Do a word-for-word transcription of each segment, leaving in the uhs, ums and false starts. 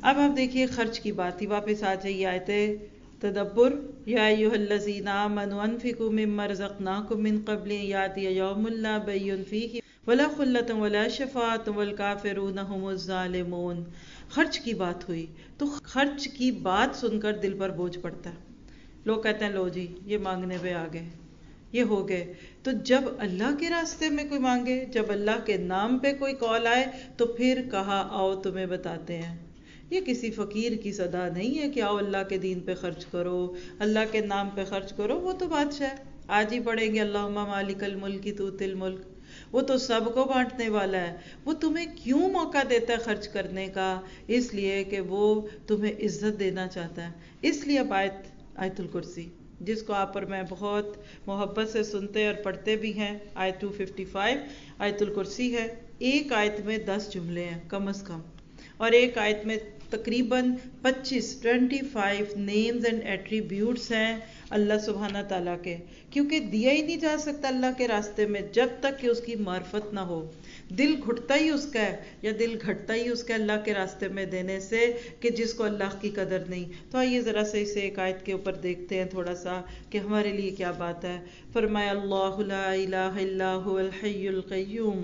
اب آپ دیکھیے خرچ کی بات ہی واپس آ جائیے آیت تدبر، یا ایھا الذین آمنوا انفقوا مما رزقناکم من قبل ان یاتی یوم لا بیع فیہ ولا خلۃ ولا شفاعۃ والکافرون ھم الظالمون۔ خرچ کی بات ہوئی تو خرچ کی بات سن کر دل پر بوجھ پڑتا ہے، لوگ کہتے ہیں لو جی یہ مانگنے پہ آ گئے، یہ ہو گئے۔ تو جب اللہ کے راستے میں کوئی مانگے، جب اللہ کے نام پہ کوئی کال آئے تو پھر کہا آؤ تمہیں بتاتے ہیں۔ یہ کسی فقیر کی صدا نہیں ہے کہ آؤ اللہ کے دین پہ خرچ کرو، اللہ کے نام پہ خرچ کرو، وہ تو بادشاہ ہے، آج ہی پڑھیں گے اللہم مالک الملک تؤتی الملک، وہ تو سب کو بانٹنے والا ہے۔ وہ تمہیں کیوں موقع دیتا ہے خرچ کرنے کا؟ اس لیے کہ وہ تمہیں عزت دینا چاہتا ہے۔ اس لیے اب آیت آیت الکرسی، جس کو آپ اور میں بہت محبت سے سنتے اور پڑھتے بھی ہیں، آیت دو سو پچپن آیت الکرسی ہے۔ ایک آیت میں دس جملے ہیں کم از کم، اور ایک آیت میں تقریباً پچیس twenty five names and attributes ہیں اللہ سبحانہ تعالیٰ کے، کیونکہ دیا ہی نہیں جا سکتا اللہ کے راستے میں جب تک کہ اس کی معرفت نہ ہو۔ دل گھٹتا ہی اس کا ہے، یا دل گھٹتا ہی اس کا اللہ کے راستے میں دینے سے کہ جس کو اللہ کی قدر نہیں۔ تو آئیے ذرا سے اسے ایک آیت کے اوپر دیکھتے ہیں تھوڑا سا کہ ہمارے لیے کیا بات ہے۔ فرمایا اللہ لا الہ الا هو الحی القیوم،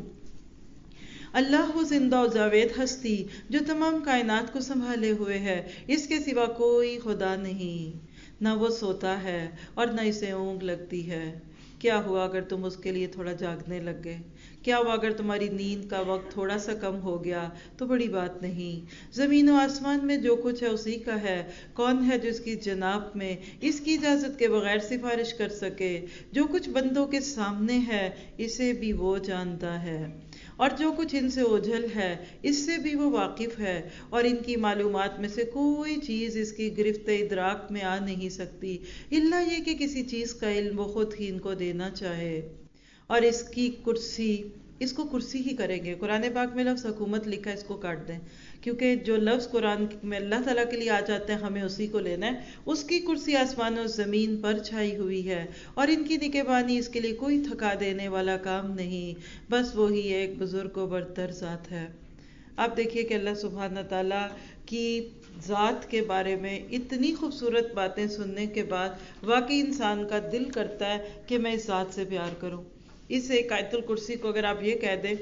اللہ وہ زندہ و جاوید ہستی جو تمام کائنات کو سنبھالے ہوئے ہے، اس کے سوا کوئی خدا نہیں، نہ وہ سوتا ہے اور نہ اسے اونگ لگتی ہے۔ کیا ہوا اگر تم اس کے لیے تھوڑا جاگنے لگ گئے؟ کیا ہوا اگر تمہاری نیند کا وقت تھوڑا سا کم ہو گیا؟ تو بڑی بات نہیں۔ زمین و آسمان میں جو کچھ ہے اسی کا ہے۔ کون ہے جو اس کی جناب میں اس کی اجازت کے بغیر سفارش کر سکے؟ جو کچھ بندوں کے سامنے ہے اسے بھی وہ جانتا ہے، اور جو کچھ ان سے اوجھل ہے اس سے بھی وہ واقف ہے، اور ان کی معلومات میں سے کوئی چیز اس کی گرفت ادراک میں آ نہیں سکتی الا یہ کہ کسی چیز کا علم وہ خود ہی ان کو دینا چاہے۔ اور اس کی کرسی، اس کو کرسی ہی کریں گے۔ قرآن پاک میں لفظ حکومت لکھا ہے، اس کو کاٹ دیں، کیونکہ جو لفظ قرآن میں اللہ تعالیٰ کے لیے آ جاتے ہیں ہمیں اسی کو لینا ہے۔ اس کی کرسی آسمان و زمین پر چھائی ہوئی ہے، اور ان کی نگہبانی اس کے لیے کوئی تھکا دینے والا کام نہیں، بس وہی ایک بزرگ و برتر ذات ہے۔ آپ دیکھیے کہ اللہ سبحانہ تعالیٰ کی ذات کے بارے میں اتنی خوبصورت باتیں سننے کے بعد واقعی انسان کا دل کرتا ہے کہ میں اس ذات سے پیار کروں۔ اس ایک آیت الکرسی کو اگر آپ یہ کہہ دیں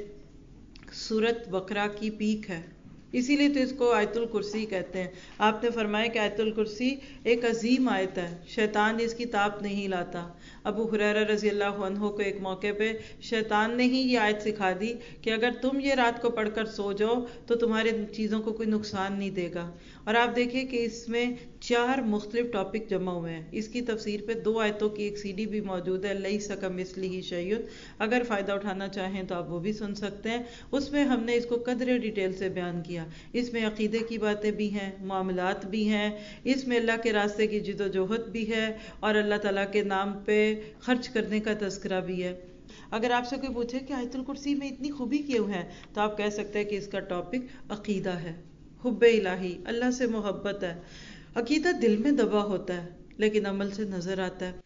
سورۃ بقرہ کی پیک ہے، اسی لیے تو اس کو آیت الکرسی کہتے ہیں۔ آپ نے فرمایا کہ آیت الکرسی ایک عظیم آیت ہے، شیطان اس کی تاب نہیں لاتا۔ ابو ہریرہ رضی اللہ عنہ کو ایک موقع پہ شیطان نے ہی یہ آیت سکھا دی کہ اگر تم یہ رات کو پڑھ کر سو جاؤ تو تمہارے چیزوں کو کوئی نقصان نہیں دے گا۔ اور آپ دیکھیں کہ اس میں چار مختلف ٹاپک جمع ہوئے ہیں۔ اس کی تفسیر پہ دو آیتوں کی ایک سی ڈی بھی موجود ہے، لیس کمثلہ شیء، اگر فائدہ اٹھانا چاہیں تو آپ وہ بھی سن سکتے ہیں۔ اس میں ہم نے اس کو قدر ڈیٹیل سے بیان کیا۔ اس میں عقیدے کی باتیں بھی ہیں، معاملات بھی ہیں، اس میں اللہ کے راستے کی جد و جہد بھی ہے، اور اللہ تعالیٰ کے نام پہ خرچ کرنے کا تذکرہ بھی ہے۔ اگر آپ سے کوئی پوچھے کہ آیت الکرسی میں اتنی خوبی کیوں ہے تو آپ کہہ سکتے ہیں کہ اس کا ٹاپک عقیدہ ہے، حب الہی، اللہ سے محبت ہے۔ عقیدہ دل میں دبا ہوتا ہے لیکن عمل سے نظر آتا ہے۔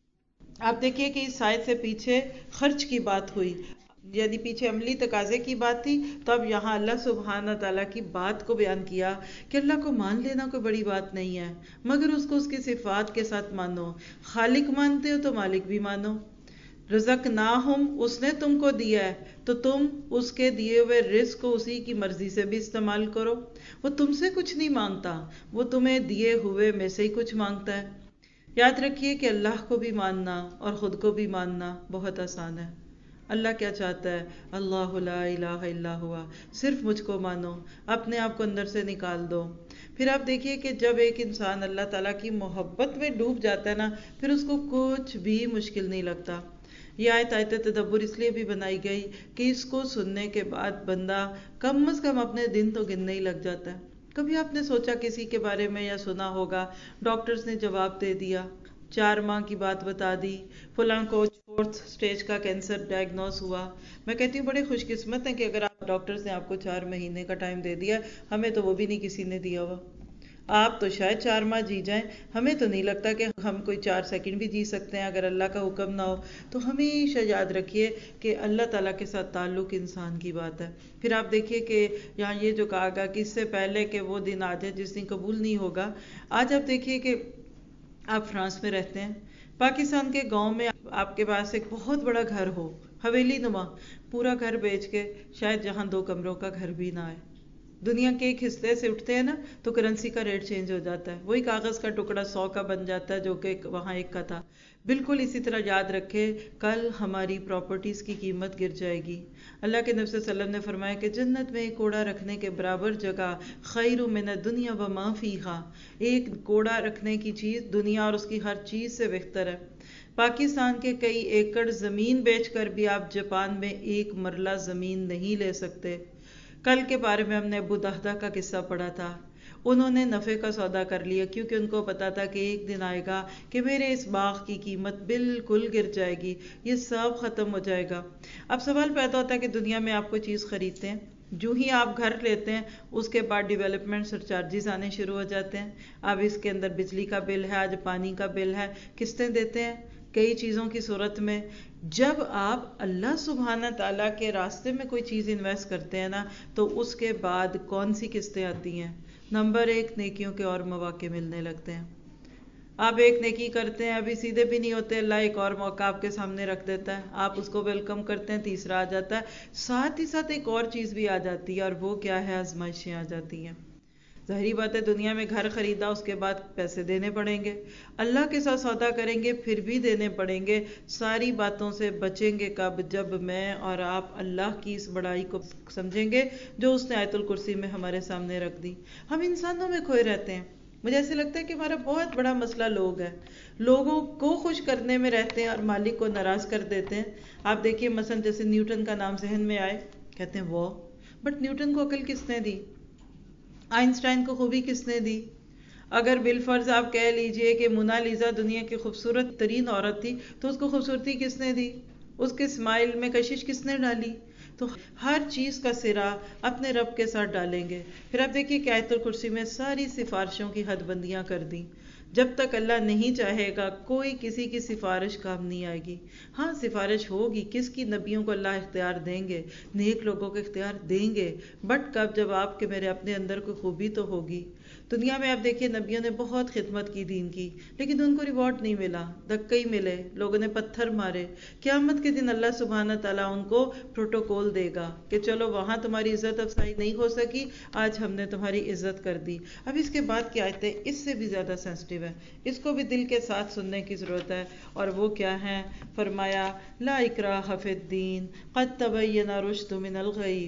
آپ دیکھیے کہ اس آیت سے پیچھے خرچ کی بات ہوئی، یعنی پیچھے عملی تقاضے کی بات تھی، تو اب یہاں اللہ سبحانہ تعالیٰ کی بات کو بیان کیا کہ اللہ کو مان لینا کوئی بڑی بات نہیں ہے، مگر اس کو اس کی صفات کے ساتھ مانو۔ خالق مانتے ہو تو مالک بھی مانو۔ رزقناہم، اس نے تم کو دیا ہے تو تم اس کے دیے ہوئے رزق کو اسی کی مرضی سے بھی استعمال کرو۔ وہ تم سے کچھ نہیں مانگتا، وہ تمہیں دیے ہوئے میں سے ہی کچھ مانگتا ہے۔ یاد رکھیے کہ اللہ کو بھی ماننا اور خود کو بھی ماننا بہت آسان ہے۔ اللہ کیا چاہتا ہے؟ اللہ لا الہ الا ہوا، صرف مجھ کو مانو، اپنے آپ کو اندر سے نکال دو۔ پھر آپ دیکھیے کہ جب ایک انسان اللہ تعالیٰ کی محبت میں ڈوب جاتا ہے نا، پھر اس کو کچھ بھی مشکل نہیں لگتا۔ یہ آیت آیت تدبر اس لیے بھی بنائی گئی کہ اس کو سننے کے بعد بندہ کم از کم اپنے دن تو گننے ہی لگ جاتا ہے۔ کبھی آپ نے سوچا کسی کے بارے میں یا سنا ہوگا ڈاکٹرز نے جواب دے دیا، چار ماہ کی بات بتا دی، فلاں کو فورتھ سٹیج کا کینسر ڈائگنوز ہوا۔ میں کہتی ہوں بڑے خوش قسمت ہیں کہ اگر آپ ڈاکٹرز نے آپ کو چار مہینے کا ٹائم دے دیا، ہمیں تو وہ بھی نہیں کسی نے دیا ہوا۔ آپ تو شاید چار ماہ جی جائیں، ہمیں تو نہیں لگتا کہ ہم کوئی چار سیکنڈ بھی جی سکتے ہیں اگر اللہ کا حکم نہ ہو۔ تو ہمیشہ یاد رکھیے کہ اللہ تعالیٰ کے ساتھ تعلق انسان کی بات ہے۔ پھر آپ دیکھیے کہ یہاں یہ جو کہا گیا کہ اس سے پہلے کہ وہ دن آ جائے جس دن قبول نہیں ہوگا، آج آپ دیکھیے کہ آپ فرانس میں رہتے ہیں، پاکستان کے گاؤں میں آپ کے پاس ایک بہت بڑا گھر ہو، حویلی نما، پورا گھر بیچ کے شاید جہاں دو کمروں کا گھر بھی نہ آئے۔ دنیا کے ایک حصے سے اٹھتے ہیں نا تو کرنسی کا ریٹ چینج ہو جاتا ہے، وہی کاغذ کا ٹکڑا سو کا بن جاتا ہے جو کہ وہاں ایک کا تھا۔ بالکل اسی طرح یاد رکھے کل ہماری پراپرٹیز کی قیمت گر جائے گی۔ اللہ کے نبی صلی اللہ علیہ وسلم نے فرمایا کہ جنت میں ایک کوڑا رکھنے کے برابر جگہ خیر من الدنیا وما فیہا، ایک کوڑا رکھنے کی چیز دنیا اور اس کی ہر چیز سے بہتر ہے۔ پاکستان کے کئی ایکڑ زمین بیچ کر بھی آپ جاپان میں ایک مرلہ زمین نہیں لے سکتے۔ کل کے بارے میں ہم نے ابو دہدہ کا قصہ پڑھا تھا، انہوں نے نفع کا سودا کر لیا کیونکہ ان کو پتا تھا کہ ایک دن آئے گا کہ میرے اس باغ کی قیمت بالکل گر جائے گی، یہ سب ختم ہو جائے گا۔ اب سوال پیدا ہوتا ہے کہ دنیا میں آپ کوئی چیز خریدتے ہیں، جو ہی آپ گھر لیتے ہیں اس کے بعد ڈیولپمنٹ اور چارجز آنے شروع ہو جاتے ہیں۔ اب اس کے اندر بجلی کا بل ہے، آج پانی کا بل ہے، قسطیں دیتے ہیں کئی چیزوں کی صورت میں۔ جب آپ اللہ سبحانہ تعالیٰ کے راستے میں کوئی چیز انویسٹ کرتے ہیں نا تو اس کے بعد کون سی قسطیں آتی ہیں؟ نمبر ایک، نیکیوں کے اور مواقع ملنے لگتے ہیں۔ آپ ایک نیکی کرتے ہیں، ابھی سیدھے بھی نہیں ہوتے، اللہ ایک اور موقع آپ کے سامنے رکھ دیتا ہے، آپ اس کو ویلکم کرتے ہیں، تیسرا آ جاتا ہے، ساتھ ہی ساتھ ایک اور چیز بھی آ جاتی ہے، اور وہ کیا ہے؟ آزمائشیں آ جاتی ہیں۔ ظاہری بات ہے دنیا میں گھر خریدا اس کے بعد پیسے دینے پڑیں گے، اللہ کے ساتھ سودا کریں گے پھر بھی دینے پڑیں گے۔ ساری باتوں سے بچیں گے کب؟ جب میں اور آپ اللہ کی اس بڑائی کو سمجھیں گے جو اس نے آیت الکرسی میں ہمارے سامنے رکھ دی۔ ہم انسانوں میں کھوئے رہتے ہیں، مجھے ایسے لگتا ہے کہ ہمارا بہت بڑا مسئلہ لوگ ہے، لوگوں کو خوش کرنے میں رہتے ہیں اور مالک کو ناراض کر دیتے ہیں۔ آپ دیکھیے مثلا جیسے نیوٹن کا نام ذہن میں آئے، کہتے ہیں وہ، بٹ نیوٹن کو عقل کس نے دی؟ آئنسٹائن کو خوبی کس نے دی؟ اگر بالفرض آپ کہہ لیجئے کہ مونا لیزا دنیا کی خوبصورت ترین عورت تھی تو اس کو خوبصورتی کس نے دی؟ اس کے اسمائل میں کشش کس نے ڈالی؟ تو ہر چیز کا سرا اپنے رب کے ساتھ ڈالیں گے۔ پھر آپ دیکھیے کہ آیت الکرسی میں ساری سفارشوں کی حد بندیاں کر دیں، جب تک اللہ نہیں چاہے گا کوئی کسی کی سفارش کام نہیں آئے گی۔ ہاں سفارش ہوگی، کس کی؟ نبیوں کو اللہ اختیار دیں گے، نیک لوگوں کو اختیار دیں گے، بٹ کب؟ جب آپ کے میرے اپنے اندر کوئی خوبی تو ہوگی۔ دنیا میں آپ دیکھیے نبیوں نے بہت خدمت کی دین کی، لیکن ان کو ریوارڈ نہیں ملا، دھکے ہی ملے، لوگوں نے پتھر مارے۔ قیامت کے دن اللہ سبحانہ تعالیٰ ان کو پروٹوکول دے گا کہ چلو وہاں تمہاری عزت افزائی نہیں ہو سکی، آج ہم نے تمہاری عزت کر دی۔ اب اس کے بعد کی آیتیں اس سے بھی زیادہ سینسٹیو ہے، اس کو بھی دل کے ساتھ سننے کی ضرورت ہے، اور وہ کیا ہے؟ فرمایا لا اکراہ فی الدین قد تبین الرشد من الغی،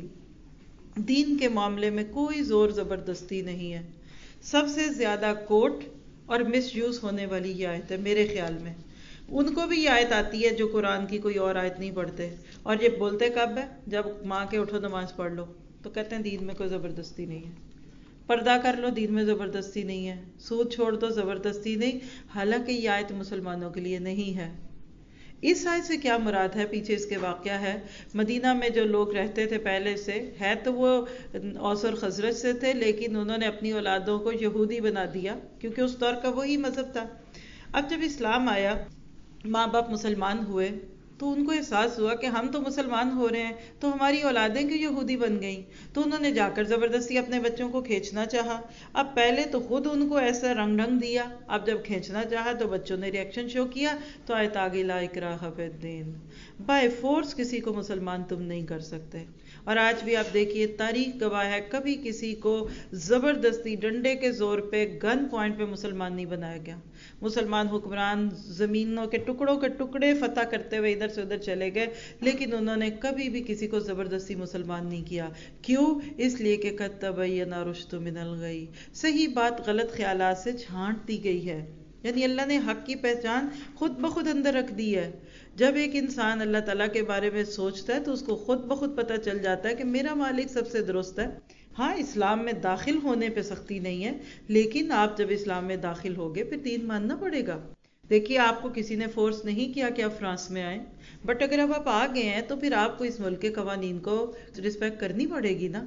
دین کے معاملے میں کوئی زور زبردستی نہیں ہے۔ سب سے زیادہ کوٹ اور مس یوز ہونے والی یہ آیت ہے میرے خیال میں۔ ان کو بھی یہ آیت آتی ہے جو قرآن کی کوئی اور آیت نہیں پڑھتے، اور یہ بولتے کب ہے؟ جب ماں کے اٹھو نماز پڑھ لو تو کہتے ہیں دین میں کوئی زبردستی نہیں ہے، پردہ کر لو دین میں زبردستی نہیں ہے، سود چھوڑ دو زبردستی نہیں، حالانکہ یہ آیت مسلمانوں کے لیے نہیں ہے۔ اس آیت سے کیا مراد ہے؟ پیچھے اس کے واقعہ ہے، مدینہ میں جو لوگ رہتے تھے پہلے سے، ہے تو وہ اوس اور خزرج سے تھے، لیکن انہوں نے اپنی اولادوں کو یہودی بنا دیا کیونکہ اس دور کا وہی مذہب تھا۔ اب جب اسلام آیا، ماں باپ مسلمان ہوئے، تو ان کو احساس ہوا کہ ہم تو مسلمان ہو رہے ہیں تو ہماری اولادیں کیوں یہودی بن گئیں، تو انہوں نے جا کر زبردستی اپنے بچوں کو کھینچنا چاہا۔ اب پہلے تو خود ان کو ایسا رنگ ڈھنگ دیا، اب جب کھینچنا چاہا تو بچوں نے ریئیکشن شو کیا، تو آیت آ گئی لا اکراہ فی الدین، بائی فورس کسی کو مسلمان تم نہیں کر سکتے۔ اور آج بھی آپ دیکھیے تاریخ گواہ ہے کبھی کسی کو زبردستی ڈنڈے کے زور پہ گن پوائنٹ پہ مسلمان نہیں بنایا گیا۔ مسلمان حکمران زمینوں کے ٹکڑوں کے ٹکڑے فتح کرتے ہوئے ادھر سے ادھر چلے گئے، لیکن انہوں نے کبھی بھی کسی کو زبردستی مسلمان نہیں کیا۔ کیوں؟ اس لیے کہ قد تبین الرشد من الغی، صحیح بات غلط خیالات سے چھانٹ دی گئی ہے، یعنی اللہ نے حق کی پہچان خود بخود اندر رکھ دی ہے۔ جب ایک انسان اللہ تعالیٰ کے بارے میں سوچتا ہے تو اس کو خود بخود پتہ چل جاتا ہے کہ میرا مالک سب سے درست ہے۔ ہاں اسلام میں داخل ہونے پہ سختی نہیں ہے، لیکن آپ جب اسلام میں داخل ہوگے پھر دین ماننا پڑے گا۔ دیکھیے آپ کو کسی نے فورس نہیں کیا کہ آپ فرانس میں آئیں، بٹ اگر اب آپ آ گئے ہیں تو پھر آپ کو اس ملک کے قوانین کو رسپیکٹ کرنی پڑے گی نا۔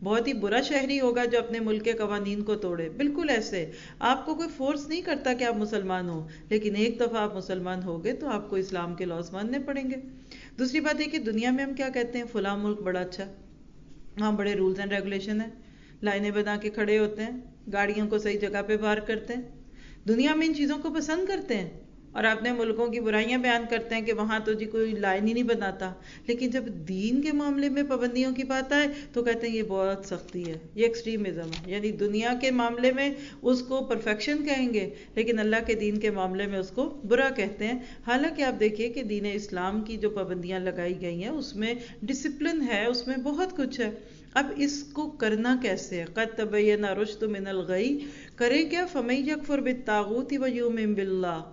بہت ہی برا شہری ہوگا جو اپنے ملک کے قوانین کو توڑے. بالکل ایسے آپ کو کوئی فورس نہیں کرتا کہ آپ مسلمان ہو، لیکن ایک دفعہ آپ مسلمان ہوگے تو آپ کو اسلام کے لاز ماننے پڑیں گے. دوسری بات یہ کہ دنیا میں ہم کیا کہتے ہیں، فلاں ملک بڑا اچھا، وہاں بڑے رولز اینڈ ریگولیشن ہیں، لائنیں بنا کے کھڑے ہوتے ہیں، گاڑیوں کو صحیح جگہ پہ پارک کرتے ہیں. دنیا میں ان چیزوں کو پسند کرتے ہیں، اور اپنے ملکوں کی برائیاں بیان کرتے ہیں کہ وہاں تو جی کوئی لائن ہی نہیں بناتا. لیکن جب دین کے معاملے میں پابندیوں کی بات آئے تو کہتے ہیں یہ بہت سختی ہے، یہ ایکسٹریمزم ہے. یعنی دنیا کے معاملے میں اس کو پرفیکشن کہیں گے، لیکن اللہ کے دین کے معاملے میں اس کو برا کہتے ہیں. حالانکہ آپ دیکھیے کہ دین اسلام کی جو پابندیاں لگائی گئی ہیں اس میں ڈسپلن ہے، اس میں بہت کچھ ہے. اب اس کو کرنا کیسے ہے؟ قد تبین الرشد من الغی، کرے کیا؟ فمن یکفر بالطاغوت ویؤمن باللہ.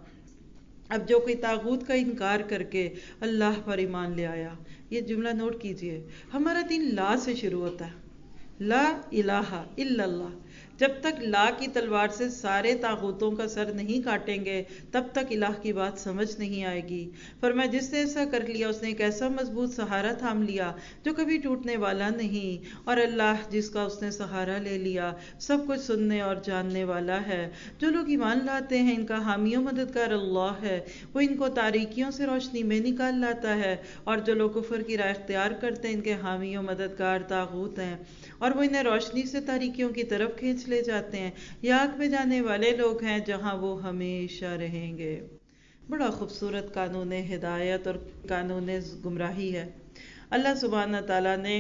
اب جو کوئی طاغوت کا انکار کر کے اللہ پر ایمان لے آیا، یہ جملہ نوٹ کیجئے، ہمارا دین لا سے شروع ہوتا ہے، لا الہ الا اللہ. جب تک لا کی تلوار سے سارے طاغوتوں کا سر نہیں کاٹیں گے تب تک الہ کی بات سمجھ نہیں آئے گی. فرمایا جس نے ایسا کر لیا اس نے ایک ایسا مضبوط سہارا تھام لیا جو کبھی ٹوٹنے والا نہیں، اور اللہ جس کا اس نے سہارا لے لیا سب کچھ سننے اور جاننے والا ہے. جو لوگ ایمان لاتے ہیں ان کا حامی و مددگار اللہ ہے، وہ ان کو تاریکیوں سے روشنی میں نکال لاتا ہے، اور جو لوگ کفر کی راہ اختیار کرتے ہیں ان کے حامی و مددگار طاغوت ہیں، اور وہ انہیں روشنی سے تاریکیوں کی طرف کھینچ لے جاتے ہیں. یہ آگ میں جانے والے لوگ ہیں جہاں وہ ہمیشہ رہیں گے. بڑا خوبصورت قانون ہدایت اور قانون گمراہی ہے. اللہ سبحانہ تعالیٰ نے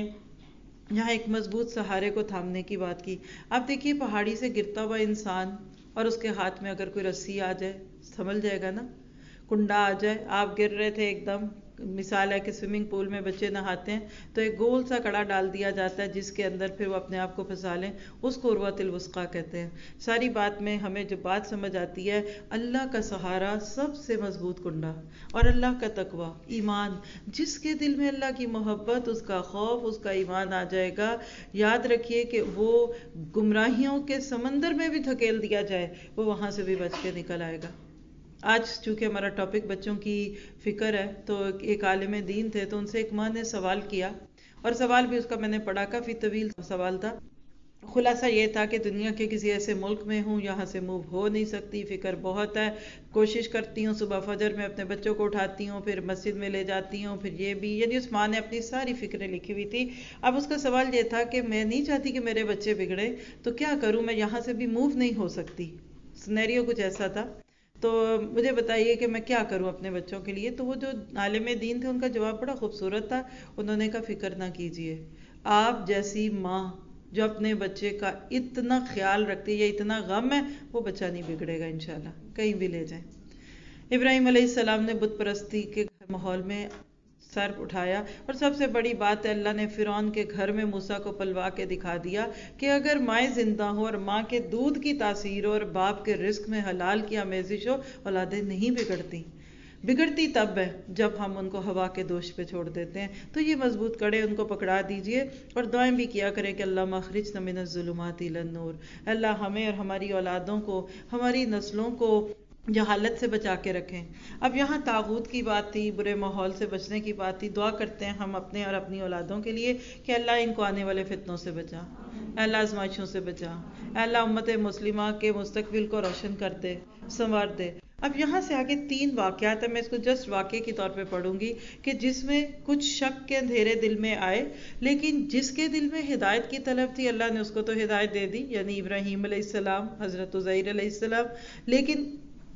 یہاں ایک مضبوط سہارے کو تھامنے کی بات کی. آپ دیکھیے پہاڑی سے گرتا ہوا انسان اور اس کے ہاتھ میں اگر کوئی رسی آ جائے سنبھل جائے گا نا، کنڈا آ جائے، آپ گر رہے تھے ایک دم، مثال ہے کہ سوئمنگ پول میں بچے نہاتے ہیں تو ایک گول سا کڑا ڈال دیا جاتا ہے جس کے اندر پھر وہ اپنے آپ کو پھنسا لیں، اس کو عروۃ الوثقیٰ کہتے ہیں. ساری بات میں ہمیں جو بات سمجھ آتی ہے، اللہ کا سہارا سب سے مضبوط کنڈا، اور اللہ کا تقوی، ایمان. جس کے دل میں اللہ کی محبت، اس کا خوف، اس کا ایمان آ جائے گا، یاد رکھیے کہ وہ گمراہیوں کے سمندر میں بھی دھکیل دیا جائے وہ وہاں سے بھی بچ کے نکل آئے گا. آج چونکہ ہمارا ٹاپک بچوں کی فکر ہے تو ایک عالم دین تھے، تو ان سے ایک ماں نے سوال کیا، اور سوال بھی اس کا میں نے پڑھا، کافی طویل سوال تھا. خلاصہ یہ تھا کہ دنیا کے کسی ایسے ملک میں ہوں یہاں سے موو ہو نہیں سکتی، فکر بہت ہے، کوشش کرتی ہوں صبح فجر میں اپنے بچوں کو اٹھاتی ہوں، پھر مسجد میں لے جاتی ہوں، پھر یہ بھی، یعنی اس ماں نے اپنی ساری فکریں لکھی ہوئی تھی. اب اس کا سوال یہ تھا کہ میں نہیں چاہتی کہ میرے بچے بگڑے، تو کیا کروں، میں یہاں سے بھی موو نہیں ہو سکتی. سینیریو کچھ ایسا تھا، تو مجھے بتائیے کہ میں کیا کروں اپنے بچوں کے لیے. تو وہ جو عالم دین تھے ان کا جواب بڑا خوبصورت تھا. انہوں نے کہا فکر نہ کیجئے، آپ جیسی ماں جو اپنے بچے کا اتنا خیال رکھتی ہے، اتنا غم ہے، وہ بچہ نہیں بگڑے گا انشاءاللہ، کہیں بھی لے جائیں. ابراہیم علیہ السلام نے بت پرستی کے ماحول میں سر اٹھایا، اور سب سے بڑی بات ہے اللہ نے فرعون کے گھر میں موسیٰ کو پلوا کے دکھا دیا کہ اگر مائیں زندہ ہوں اور ماں کے دودھ کی تاثیر ہو اور باپ کے رزق میں حلال کی آمیزش ہو، اولادیں نہیں بگڑتی. بگڑتی تب ہے جب ہم ان کو ہوا کے دوش پہ چھوڑ دیتے ہیں. تو یہ مضبوط کڑے ان کو پکڑا دیجئے، اور دعائیں بھی کیا کریں کہ اللہ اخرجنا من الظلمات الی النور. اللہ ہمیں اور ہماری اولادوں کو، ہماری نسلوں کو جہالت سے بچا کے رکھیں. اب یہاں طاغوت کی بات تھی، برے ماحول سے بچنے کی بات تھی. دعا کرتے ہیں ہم اپنے اور اپنی اولادوں کے لیے کہ اللہ ان کو آنے والے فتنوں سے بچا، اللہ آزمائشوں سے بچا، اللہ امت مسلمہ کے مستقبل کو روشن کر دے، سنوار دے. اب یہاں سے آگے تین واقعات ہیں، میں اس کو جسٹ واقعے کی طور پہ پڑھوں گی کہ جس میں کچھ شک کے اندھیرے دل میں آئے، لیکن جس کے دل میں ہدایت کی طلب تھی اللہ نے اس کو تو ہدایت دے دی، یعنی ابراہیم علیہ السلام، حضرت عزیر علیہ السلام. لیکن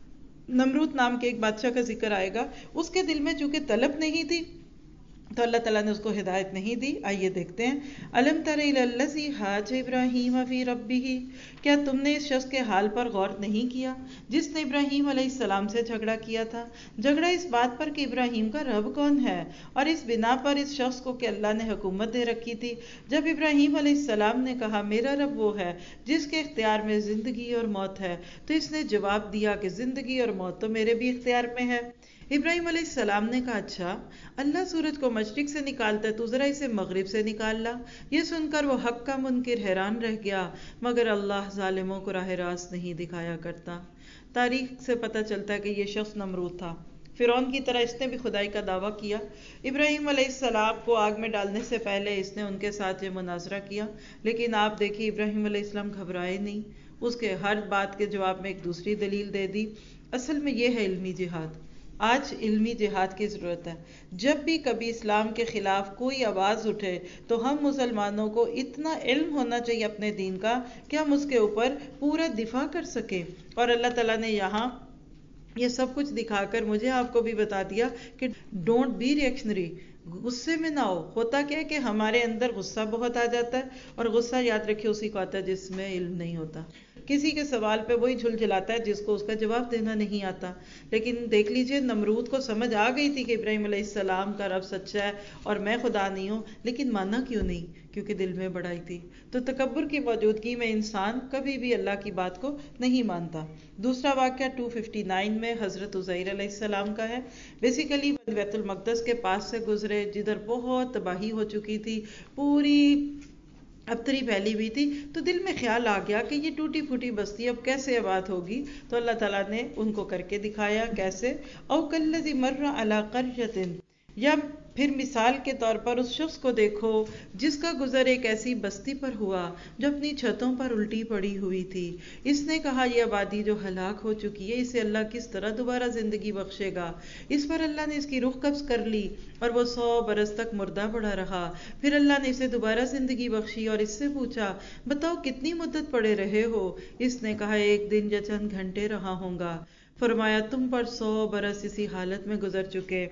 نمرود نام کے ایک بادشاہ کا ذکر آئے گا، اس کے دل میں چونکہ طلب نہیں تھی تو اللہ تعالیٰ نے اس کو ہدایت نہیں دی. آئیے دیکھتے ہیں. الم تر الی الذی حاج ابراہیم فی ربہ، کیا تم نے اس شخص کے حال پر غور نہیں کیا جس نے ابراہیم علیہ السلام سے جھگڑا کیا تھا؟ جھگڑا اس بات پر کہ ابراہیم کا رب کون ہے، اور اس بنا پر اس شخص کو کہ اللہ نے حکومت دے رکھی تھی. جب ابراہیم علیہ السلام نے کہا میرا رب وہ ہے جس کے اختیار میں زندگی اور موت ہے، تو اس نے جواب دیا کہ زندگی اور موت تو میرے بھی اختیار میں ہے. ابراہیم علیہ السلام نے کہا اچھا، اللہ سورج کو مشرق سے نکالتا ہے تو ذرا اسے مغرب سے نکال لا. یہ سن کر وہ حق کا منکر حیران رہ گیا، مگر اللہ ظالموں کو راہ راست نہیں دکھایا کرتا. تاریخ سے پتہ چلتا ہے کہ یہ شخص نمرود تھا. فرعون کی طرح اس نے بھی خدائی کا دعویٰ کیا۔ ابراہیم علیہ السلام کو آگ میں ڈالنے سے پہلے اس نے ان کے ساتھ یہ مناظرہ کیا، لیکن آپ دیکھیے ابراہیم علیہ السلام گھبرائے نہیں، اس کے ہر بات کے جواب میں ایک دوسری دلیل دے دی۔ اصل میں یہ ہے علمی جہاد۔ آج علمی جہاد کی ضرورت ہے۔ جب بھی کبھی اسلام کے خلاف کوئی آواز اٹھے تو ہم مسلمانوں کو اتنا علم ہونا چاہیے اپنے دین کا کہ ہم اس کے اوپر پورا دفاع کر سکیں۔ اور اللہ تعالیٰ نے یہاں یہ سب کچھ دکھا کر مجھے آپ کو بھی بتا دیا کہ ڈونٹ بی ریئیکشنری، غصے میں نہ ہو۔ ہوتا کیا ہے کہ ہمارے اندر غصہ بہت آ جاتا ہے، اور غصہ یاد رکھیے اسی کو آتا ہے جس میں علم نہیں ہوتا۔ کسی کے سوال پہ وہی جھل جلاتا ہے جس کو اس کا جواب دینا نہیں آتا۔ لیکن دیکھ لیجئے نمرود کو سمجھ آ گئی تھی کہ ابراہیم علیہ السلام کا رب سچا ہے اور میں خدا نہیں ہوں، لیکن مانا کیوں نہیں؟ کیونکہ دل میں بڑائی تھی۔ تو تکبر کی موجودگی میں انسان کبھی بھی اللہ کی بات کو نہیں مانتا۔ دوسرا واقعہ دو سو اناسی میں حضرت عزیر علیہ السلام کا ہے۔ بیسیکلی بیت المقدس کے پاس سے گزرے جدھر بہت تباہی ہو چکی تھی، پوری ابتری پھیلی ہوئی تھی، تو دل میں خیال آ گیا کہ یہ ٹوٹی پھوٹی بستی اب کیسے آباد ہوگی؟ تو اللہ تعالیٰ نے ان کو کر کے دکھایا کیسے۔ او کالذی مر علی قریۃ، یا پھر مثال کے طور پر اس شخص کو دیکھو جس کا گزر ایک ایسی بستی پر ہوا جو اپنی چھتوں پر الٹی پڑی ہوئی تھی۔ اس نے کہا یہ آبادی جو ہلاک ہو چکی ہے اسے اللہ کس طرح دوبارہ زندگی بخشے گا؟ اس پر اللہ نے اس کی روح قبض کر لی اور وہ سو برس تک مردہ پڑا رہا۔ پھر اللہ نے اسے دوبارہ زندگی بخشی اور اس سے پوچھا بتاؤ کتنی مدت پڑے رہے ہو؟ اس نے کہا ایک دن یا چند گھنٹے رہا ہوں گا۔ فرمایا تم پر سو برس اسی حالت میں گزر چکے،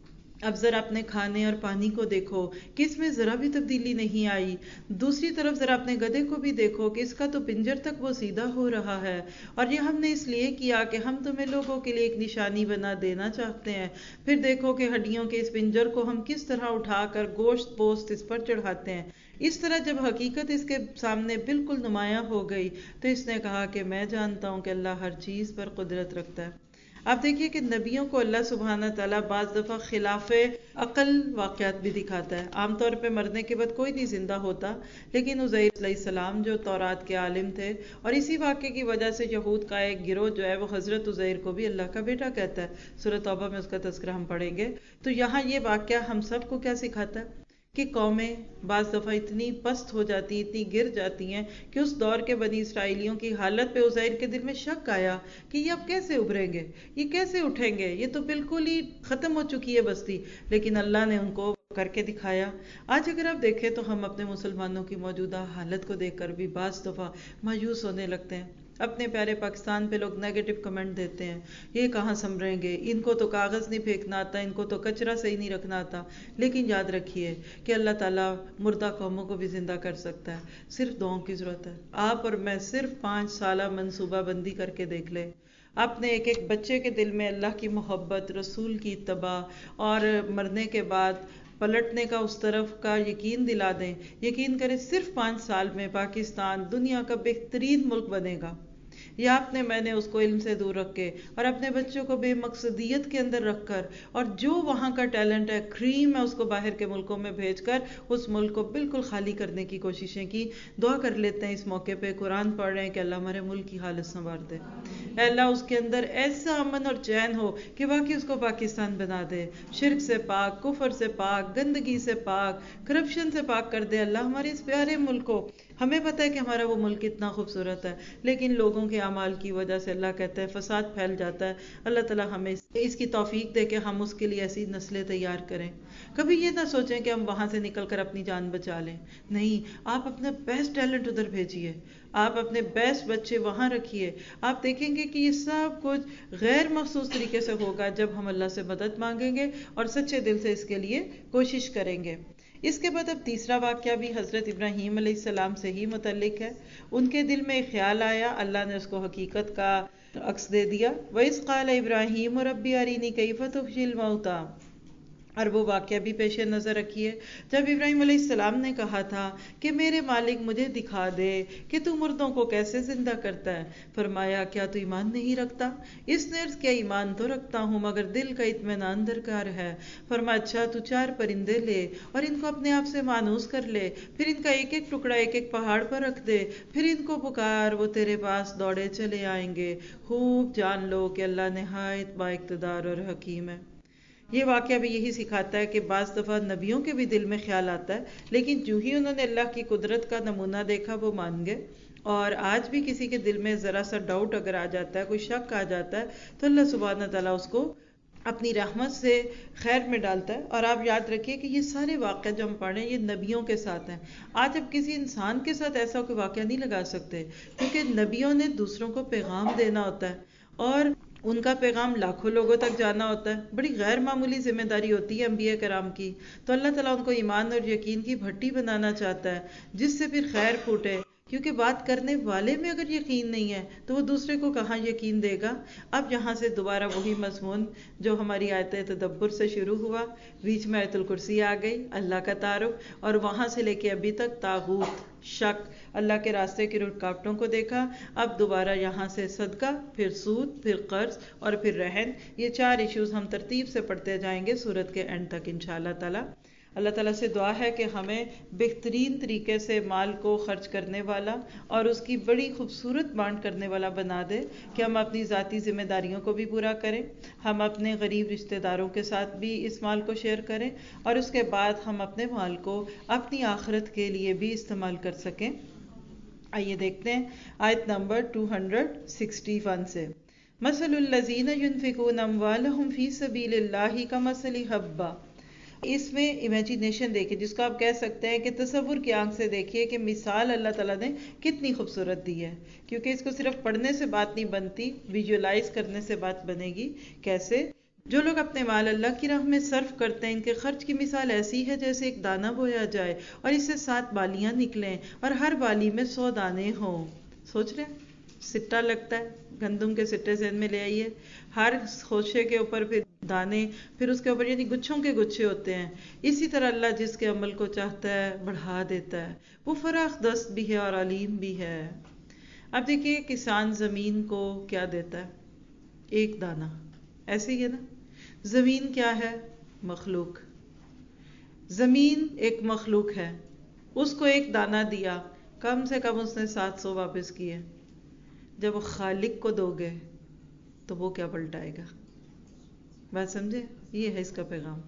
اب ذرا اپنے کھانے اور پانی کو دیکھو کہ اس میں ذرا بھی تبدیلی نہیں آئی۔ دوسری طرف ذرا اپنے گدھے کو بھی دیکھو کہ اس کا تو پنجر تک وہ سیدھا ہو رہا ہے، اور یہ ہم نے اس لیے کیا کہ ہم تمہیں لوگوں کے لیے ایک نشانی بنا دینا چاہتے ہیں۔ پھر دیکھو کہ ہڈیوں کے اس پنجر کو ہم کس طرح اٹھا کر گوشت پوست اس پر چڑھاتے ہیں۔ اس طرح جب حقیقت اس کے سامنے بالکل نمایاں ہو گئی تو اس نے کہا کہ میں جانتا ہوں کہ اللہ ہر چیز پر قدرت رکھتا ہے۔ آپ دیکھیے کہ نبیوں کو اللہ سبحانہ تعالیٰ بعض دفعہ خلاف عقل واقعات بھی دکھاتا ہے۔ عام طور پہ مرنے کے بعد کوئی نہیں زندہ ہوتا، لیکن عزیر علیہ السلام جو تورات کے عالم تھے، اور اسی واقعے کی وجہ سے یہود کا ایک گروہ جو ہے وہ حضرت عزیر کو بھی اللہ کا بیٹا کہتا ہے۔ سورۃ توبہ میں اس کا تذکرہ ہم پڑھیں گے۔ تو یہاں یہ واقعہ ہم سب کو کیا سکھاتا ہے کہ قومیں بعض دفعہ اتنی پست ہو جاتی، اتنی گر جاتی ہیں کہ اس دور کے بنی اسرائیلیوں کی حالت پہ عزیر کے دل میں شک آیا کہ یہ اب کیسے ابھریں گے، یہ کیسے اٹھیں گے، یہ تو بالکل ہی ختم ہو چکی ہے بستی۔ لیکن اللہ نے ان کو کر کے دکھایا۔ آج اگر آپ دیکھیں تو ہم اپنے مسلمانوں کی موجودہ حالت کو دیکھ کر بھی بعض دفعہ مایوس ہونے لگتے ہیں۔ اپنے پیارے پاکستان پہ لوگ نیگیٹو کمنٹ دیتے ہیں، یہ کہاں سنبھلیں گے، ان کو تو کاغذ نہیں پھینکنا آتا، ان کو تو کچرا صحیح نہیں رکھنا آتا۔ لیکن یاد رکھیے کہ اللہ تعالیٰ مردہ قوموں کو بھی زندہ کر سکتا ہے، صرف دعاؤں کی ضرورت ہے۔ آپ اور میں صرف پانچ سالہ منصوبہ بندی کر کے دیکھ لیں، اپنے ایک ایک بچے کے دل میں اللہ کی محبت، رسول کی اتباع اور مرنے کے بعد پلٹنے کا اس طرف کا یقین دلا دیں۔ یقین کریں صرف پانچ سال میں پاکستان دنیا کا بہترین ملک بنے گا۔ یا اپنے میں نے اس کو علم سے دور رکھ کے اور اپنے بچوں کو بے مقصدیت کے اندر رکھ کر، اور جو وہاں کا ٹیلنٹ ہے کریم ہے اس کو باہر کے ملکوں میں بھیج کر اس ملک کو بالکل خالی کرنے کی کوششیں کی۔ دعا کر لیتے ہیں اس موقع پہ، قرآن پڑھ رہے ہیں کہ اللہ ہمارے ملک کی حالت سنوار دے، اے اللہ اس کے اندر ایسا امن اور چین ہو کہ واقعی اس کو پاکستان بنا دے، شرک سے پاک، کفر سے پاک، گندگی سے پاک، کرپشن سے پاک کر دے اللہ ہمارے اس پیارے ملک کو۔ ہمیں پتہ ہے کہ ہمارا وہ ملک اتنا خوبصورت ہے، لیکن لوگوں کے اعمال کی وجہ سے اللہ کہتا ہے فساد پھیل جاتا ہے۔ اللہ تعالیٰ ہمیں اس کی توفیق دے کہ ہم اس کے لیے ایسی نسلیں تیار کریں۔ کبھی یہ نہ سوچیں کہ ہم وہاں سے نکل کر اپنی جان بچا لیں، نہیں، آپ اپنا بیسٹ ٹیلنٹ ادھر بھیجیے، آپ اپنے بیسٹ بچے وہاں رکھیے۔ آپ دیکھیں گے کہ یہ سب کچھ غیر مخصوص طریقے سے ہوگا جب ہم اللہ سے مدد مانگیں گے اور سچے دل سے اس کے لیے کوشش کریں گے۔ اس کے بعد اب تیسرا واقعہ بھی حضرت ابراہیم علیہ السلام سے ہی متعلق ہے۔ ان کے دل میں ایک خیال آیا، اللہ نے اس کو حقیقت کا عکس دے دیا۔ وَإِذْ قَالَ إِبْرَاهِيمُ رَبِّ أَرِنِي كَيْفَ تُحْيِي الْمَوْتَىٰ، اور وہ واقعہ بھی پیش نظر رکھیے جب ابراہیم علیہ السلام نے کہا تھا کہ میرے مالک مجھے دکھا دے کہ تو مردوں کو کیسے زندہ کرتا ہے. فرمایا کیا تو ایمان نہیں رکھتا؟ اس نے عرض کیا ایمان تو رکھتا ہوں مگر دل کا اطمینان درکار ہے. فرمایا اچھا تو چار پرندے لے اور ان کو اپنے آپ سے مانوس کر لے، پھر ان کا ایک ایک ٹکڑا ایک ایک پہاڑ پر رکھ دے، پھر ان کو پکار، وہ تیرے پاس دوڑے چلے آئیں گے. خوب جان لو کہ اللہ نہایت با اقتدار اور حکیم ہے. یہ واقعہ بھی یہی سکھاتا ہے کہ بعض دفعہ نبیوں کے بھی دل میں خیال آتا ہے، لیکن جو ہی انہوں نے اللہ کی قدرت کا نمونہ دیکھا وہ مان گئے. اور آج بھی کسی کے دل میں ذرا سا ڈاؤٹ اگر آ جاتا ہے، کوئی شک آ جاتا ہے، تو اللہ سبحانہ تعالیٰ اس کو اپنی رحمت سے خیر میں ڈالتا ہے. اور آپ یاد رکھیے کہ یہ سارے واقعہ جو ہم پڑھ رہے ہیں یہ نبیوں کے ساتھ ہیں. آج اب کسی انسان کے ساتھ ایسا کوئی واقعہ نہیں لگا سکتے، کیونکہ نبیوں نے دوسروں کو پیغام دینا ہوتا ہے اور ان کا پیغام لاکھوں لوگوں تک جانا ہوتا ہے. بڑی غیر معمولی ذمہ داری ہوتی ہے انبیاء کرام کی. تو اللہ تعالیٰ ان کو ایمان اور یقین کی بھٹی بنانا چاہتا ہے جس سے پھر خیر پھوٹے، کیونکہ بات کرنے والے میں اگر یقین نہیں ہے تو وہ دوسرے کو کہاں یقین دے گا. اب یہاں سے دوبارہ وہی مضمون جو ہماری آیت تدبر سے شروع ہوا، بیچ میں آیت الکرسی آ گئی، اللہ کا تعارف، اور وہاں سے لے کے ابھی تک طاغوت، شک، اللہ کے راستے کی رکاوٹوں کو دیکھا. اب دوبارہ یہاں سے صدقہ، پھر سود، پھر قرض اور پھر رہن. یہ چار ایشوز ہم ترتیب سے پڑھتے جائیں گے سورت کے اینڈ تک انشاءاللہ تعالی. اللہ تعالیٰ سے دعا ہے کہ ہمیں بہترین طریقے سے مال کو خرچ کرنے والا اور اس کی بڑی خوبصورت بانٹ کرنے والا بنا دے، کہ ہم اپنی ذاتی ذمہ داریوں کو بھی پورا کریں، ہم اپنے غریب رشتہ داروں کے ساتھ بھی اس مال کو شیئر کریں، اور اس کے بعد ہم اپنے مال کو اپنی آخرت کے لیے بھی استعمال کر سکیں. آئیے دیکھتے ہیں آیت نمبر دو سو اکسٹھ سے. مثل الذین ينفقون اموالهم فی سبیل اللہ کمثل حبہ. اس میں امیجینیشن دیکھیں، جس کو آپ کہہ سکتے ہیں کہ تصور کی آنکھ سے دیکھیے کہ مثال اللہ تعالیٰ نے کتنی خوبصورت دی ہے. کیونکہ اس کو صرف پڑھنے سے بات نہیں بنتی، ویژولائز کرنے سے بات بنے گی. کیسے؟ جو لوگ اپنے مال اللہ کی راہ میں صرف کرتے ہیں، ان کے خرچ کی مثال ایسی ہے جیسے ایک دانہ بویا جائے اور اس سے سات بالیاں نکلیں اور ہر بالی میں سو دانے ہوں. سوچ رہے ہیں؟ سٹا لگتا ہے، گندم کے سٹے ذہن میں لے آئیے، ہر خوشے کے اوپر پھر دانے، پھر اس کے اوپر یعنی گچھوں کے گچھے ہوتے ہیں. اسی طرح اللہ جس کے عمل کو چاہتا ہے بڑھا دیتا ہے. وہ فراخ دست بھی ہے اور علیم بھی ہے. اب دیکھیے کسان زمین کو کیا دیتا ہے؟ ایک دانہ. ایسے ہی ہے نا؟ زمین کیا ہے؟ مخلوق. زمین ایک مخلوق ہے، اس کو ایک دانہ دیا، کم سے کم اس نے سات سو واپس کیے. جب وہ خالق کو دو گے تو وہ کیا پلٹائے گا؟ بات سمجھے؟ یہ ہے اس کا پیغام.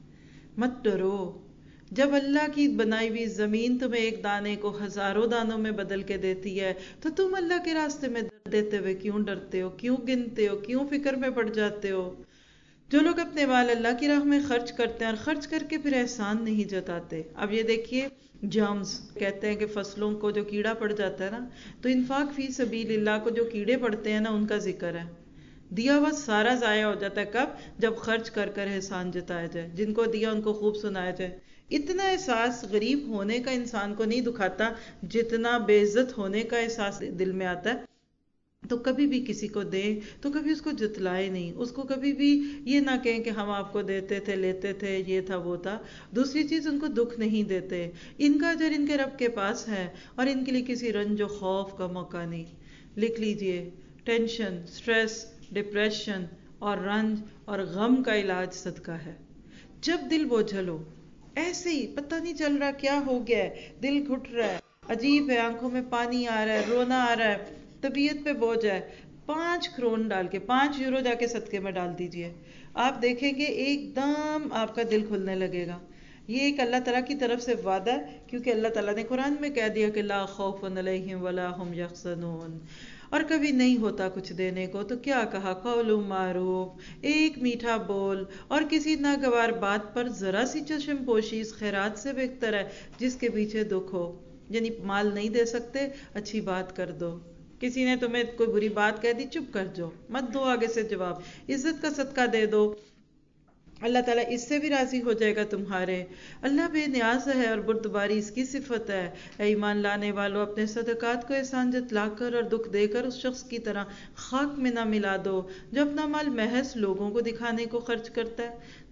مت ڈرو، جب اللہ کی بنائی ہوئی زمین تمہیں ایک دانے کو ہزاروں دانوں میں بدل کے دیتی ہے تو تم اللہ کے راستے میں دیتے ہوئے کیوں ڈرتے ہو؟ کیوں گنتے ہو؟ کیوں فکر میں پڑ جاتے ہو؟ جو لوگ اپنے مال اللہ کی راہ میں خرچ کرتے ہیں اور خرچ کر کے پھر احسان نہیں جتاتے. اب یہ دیکھیے جرمز کہتے ہیں کہ فصلوں کو جو کیڑا پڑ جاتا ہے نا، تو انفاق فی سبیل اللہ کو جو کیڑے پڑتے ہیں نا، ان کا ذکر ہے. دیا ہوا سارا ضائع ہو جاتا ہے. کب؟ جب خرچ کر کر احسان جتایا جائے. جن کو دیا ان کو خوب سنایا جائے. اتنا احساس غریب ہونے کا انسان کو نہیں دکھاتا جتنا بے عزت ہونے کا احساس دل میں آتا ہے. تو کبھی بھی کسی کو دیں تو کبھی اس کو جتلائے نہیں، اس کو کبھی بھی یہ نہ کہیں کہ ہم آپ کو دیتے تھے، لیتے تھے، یہ تھا وہ تھا. دوسری چیز، ان کو دکھ نہیں دیتے. ان کا اجر ان کے رب کے پاس ہے اور ان کے لیے کسی رنج و خوف کا موقع نہیں. لکھ لیجئے، ٹینشن، سٹریس، ڈپریشن اور رنج اور غم کا علاج صدقہ ہے. جب دل بوجھل ہو، ایسے ہی پتہ نہیں چل رہا کیا ہو گیا ہے، دل گھٹ رہا ہے، عجیب ہے، آنکھوں میں پانی آ رہا ہے، رونا آ رہا ہے، طبیعت پہ بوجھ ہے، پانچ کرون ڈال کے، پانچ یورو جا کے صدقے میں ڈال دیجئے. آپ دیکھیں گے ایک دم آپ کا دل کھلنے لگے گا. یہ ایک اللہ تعالیٰ کی طرف سے وعدہ ہے، کیونکہ اللہ تعالیٰ نے قرآن میں کہہ دیا کہ لا خوف علیہم ولا ہم یحزنون. اور کبھی نہیں ہوتا کچھ دینے کو تو کیا کہا؟ قول معروف، ایک میٹھا بول اور کسی ناگوار بات پر ذرا سی چشم پوشی اس خیرات سے بہتر ہے جس کے پیچھے دکھ ہو. یعنی مال نہیں دے سکتے، اچھی بات کر دو. کسی نے تمہیں کوئی بری بات کہہ دی، چپ کر جاؤ، مت دو آگے سے جواب. عزت کا صدقہ دے دو، اللہ تعالیٰ اس سے بھی راضی ہو جائے گا تمہارے. اللہ بے نیاز ہے اور بردباری اس کی صفت ہے. اے ایمان لانے والو، اپنے صدقات کو احسان جتلا کر اور دکھ دے کر اس شخص کی طرح خاک میں نہ ملا دو جو اپنا مال محض لوگوں کو دکھانے کو خرچ کرتا ہے.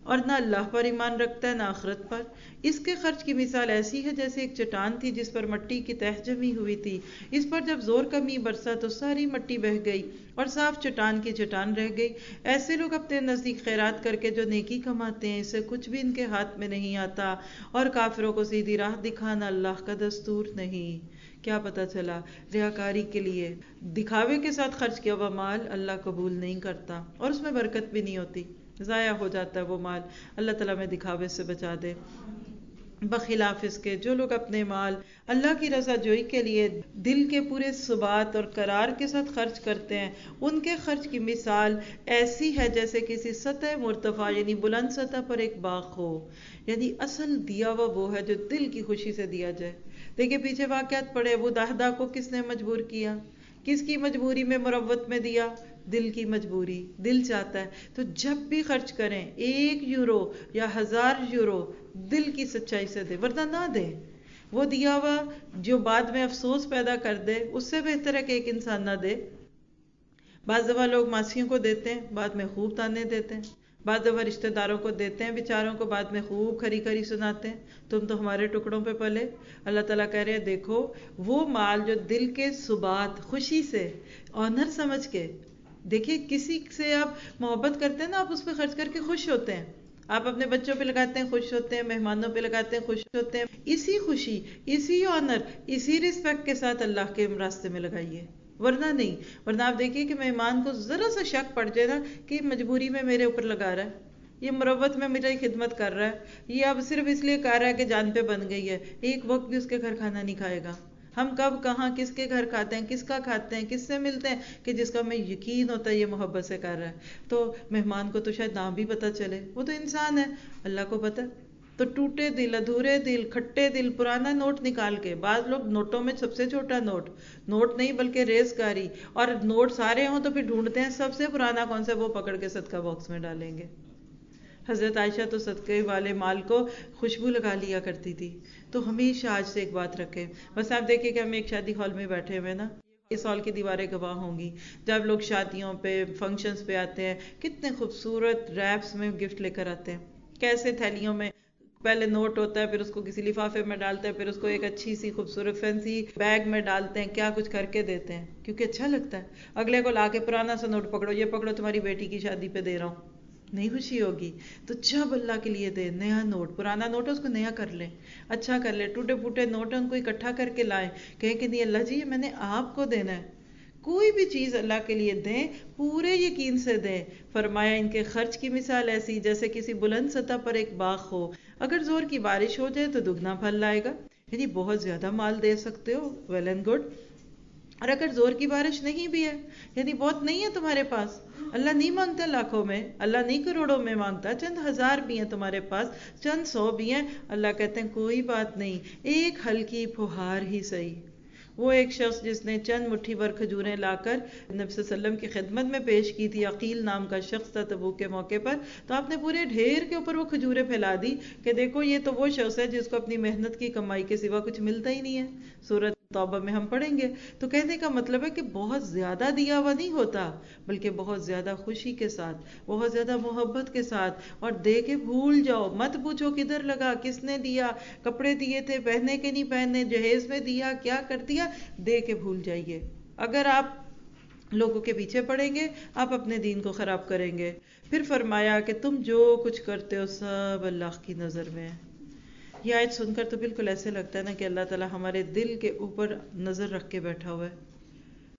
اور نہ اللہ پر ایمان رکھتا ہے نہ آخرت پر. اس کے خرچ کی مثال ایسی ہے جیسے ایک چٹان تھی جس پر مٹی کی تہ جمی ہوئی تھی. اس پر جب زور کا می برسا تو ساری مٹی بہہ گئی اور صاف چٹان کی چٹان رہ گئی. ایسے لوگ اپنے نزدیک خیرات کر کے جو نیکی کماتے ہیں اسے کچھ بھی ان کے ہاتھ میں نہیں آتا، اور کافروں کو سیدھی راہ دکھانا اللہ کا دستور نہیں. کیا پتا چلا؟ ریاکاری کے لیے دکھاوے کے ساتھ خرچ کیا ہوا مال اللہ قبول نہیں کرتا، اور اس میں برکت بھی نہیں ہوتی، ضائع ہو جاتا ہے وہ مال. اللہ تعالیٰ میں دکھاوے سے بچا دے. بخلاف اس کے جو لوگ اپنے مال اللہ کی رضا جوئی کے لیے دل کے پورے ثبات اور قرار کے ساتھ خرچ کرتے ہیں، ان کے خرچ کی مثال ایسی ہے جیسے کسی سطح مرتفع یعنی بلند سطح پر ایک باغ ہو. یعنی اصل دیا ہوا وہ ہے جو دل کی خوشی سے دیا جائے. دیکھیں پیچھے واقعات پڑے، ابو دہدا کو کس نے مجبور کیا؟ کس کی مجبوری میں مروت میں دیا؟ دل کی مجبوری. دل چاہتا ہے. تو جب بھی خرچ کریں ایک یورو یا ہزار یورو دل کی سچائی سے دے، ورنہ نہ دے. وہ دیا ہوا جو بعد میں افسوس پیدا کر دے اس سے بہتر ہے کہ ایک انسان نہ دے. بعض دفعہ لوگ ماسیوں کو دیتے ہیں بعد میں خوب تانے دیتے ہیں، بعض دفعہ رشتہ داروں کو دیتے ہیں بیچاروں کو، بعد میں خوب کھری کھری سناتے ہیں تم تو ہمارے ٹکڑوں پہ پلے. اللہ تعالیٰ کہہ رہے ہیں دیکھو وہ مال جو دل کے ثبات خوشی سے آنر سمجھ کے، دیکھیے کسی سے آپ محبت کرتے ہیں نا، آپ اس پہ خرچ کر کے خوش ہوتے ہیں. آپ اپنے بچوں پہ لگاتے ہیں خوش ہوتے ہیں، مہمانوں پہ لگاتے ہیں خوش ہوتے ہیں. اسی خوشی، اسی آنر، اسی رسپیکٹ کے ساتھ اللہ کے راستے میں لگائیے، ورنہ نہیں. ورنہ آپ دیکھیے کہ مہمان کو ذرا سا شک پڑ جائے نا کہ مجبوری میں میرے اوپر لگا رہا ہے، یہ مروت میں میری خدمت کر رہا ہے، یہ اب صرف اس لیے کہہ رہا ہے کہ جان پہ بن گئی ہے، ایک وقت بھی اس کے گھر کھانا نہیں کھائے گا. ہم کب کہاں کس کے گھر کھاتے ہیں، کس کا کھاتے ہیں، کس سے ملتے ہیں کہ جس کا ہمیں یقین ہوتا ہے یہ محبت سے کر رہا ہے. تو مہمان کو تو شاید نہ بھی پتہ چلے، وہ تو انسان ہے، اللہ کو پتہ. تو ٹوٹے دل، ادھورے دل، کھٹے دل، پرانا نوٹ نکال کے، بعض لوگ نوٹوں میں سب سے چھوٹا نوٹ، نوٹ نہیں بلکہ ریز کاری، اور نوٹ سارے ہوں تو پھر ڈھونڈتے ہیں سب سے پرانا کون سا، وہ پکڑ کے صدقہ باکس میں ڈالیں گے. حضرت عائشہ تو صدقے والے مال کو خوشبو لگا لیا کرتی تھی. تو ہمیشہ آج سے ایک بات رکھیں. بس آپ دیکھیں کہ ہم ایک شادی ہال میں بیٹھے ہوئے نا، اس ہال کی دیواریں گواہ ہوں گی، جب لوگ شادیوں پہ فنکشنز پہ آتے ہیں کتنے خوبصورت ریپس میں گفٹ لے کر آتے ہیں، کیسے تھیلیوں میں، پہلے نوٹ ہوتا ہے پھر اس کو کسی لفافے میں ڈالتے ہیں، پھر اس کو ایک اچھی سی خوبصورت فینسی بیگ میں ڈالتے ہیں، کیا کچھ کر کے دیتے ہیں کیونکہ اچھا لگتا ہے. اگلے کو لا کے پرانا سا نوٹ پکڑو، یہ پکڑو تمہاری بیٹی کی شادی پہ دے رہا ہوں، نہیں خوشی ہوگی. تو جب اللہ کے لیے دے، نیا نوٹ، پرانا نوٹ ہے اس کو نیا کر لیں، اچھا کر لیں. ٹوٹے پھوٹے نوٹ ہیں ان کو اکٹھا کر کے لائیں، کہیں کہ نہیں اللہ جی یہ میں نے آپ کو دینا ہے. کوئی بھی چیز اللہ کے لیے دیں پورے یقین سے دیں. فرمایا ان کے خرچ کی مثال ایسی جیسے کسی بلند سطح پر ایک باغ ہو، اگر زور کی بارش ہو جائے تو دگنا پھل لائے گا. یعنی بہت زیادہ مال دے سکتے ہو، ویل اینڈ گڈ. اور اگر زور کی بارش نہیں بھی ہے، یعنی بہت نہیں ہے تمہارے پاس، اللہ نہیں مانگتا لاکھوں میں، اللہ نہیں کروڑوں میں مانگتا، چند ہزار بھی ہیں تمہارے پاس، چند سو بھی ہیں، اللہ کہتے ہیں کوئی بات نہیں، ایک ہلکی پھوہار ہی صحیح. وہ ایک شخص جس نے چند مٹھی بھر کھجوریں لا کر نبی صلی اللہ علیہ وسلم کی خدمت میں پیش کی تھی، عقیل نام کا شخص تھا تبوک کے موقع پر، تو آپ نے پورے ڈھیر کے اوپر وہ کھجوریں پھیلا دی کہ دیکھو یہ تو وہ شخص ہے جس کو اپنی محنت کی کمائی کے سوا کچھ ملتا ہی نہیں ہے. سورۃ توبہ میں ہم پڑھیں گے. تو کہنے کا مطلب ہے کہ بہت زیادہ دیا ہوا نہیں ہوتا، بلکہ بہت زیادہ خوشی کے ساتھ، بہت زیادہ محبت کے ساتھ. اور دے کے بھول جاؤ، مت پوچھو کدھر لگا، کس نے دیا، کپڑے دیے تھے پہنے کے نہیں پہنے، جہیز میں دیا، کیا کر دیا، دے کے بھول جائیے. اگر آپ لوگوں کے پیچھے پڑیں گے آپ اپنے دین کو خراب کریں گے. پھر فرمایا کہ تم جو کچھ کرتے ہو سب اللہ کی نظر میں ہے. یہ آیت سن کر تو بالکل ایسے لگتا ہے نا کہ اللہ تعالیٰ ہمارے دل کے اوپر نظر رکھ کے بیٹھا ہوا ہے.